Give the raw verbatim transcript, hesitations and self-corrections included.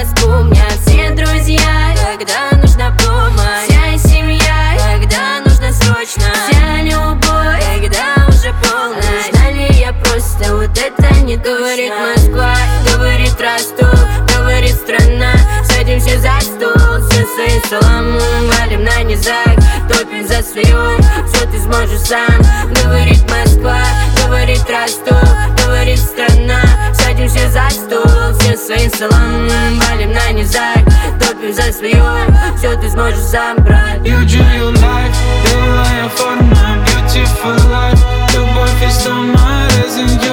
Москву. У меня все друзья, когда нужна помощь. Вся семья, когда нужно срочно. Вся любовь, когда уже полночь. Нужна ли я просто, вот это не говорит Москва, говорит Ростов, говорит страна. Садимся за стол, все свои саламы валим на низах, топим за свое, все ты сможешь сам. Говорит Москва, говорит Ростов, говорит страна. Садимся за стол, все свои саламы валим на низах, топим за свое, все ты сможешь сам, брат. You do your life, you lie for my beautiful life. Любовь из дома, resin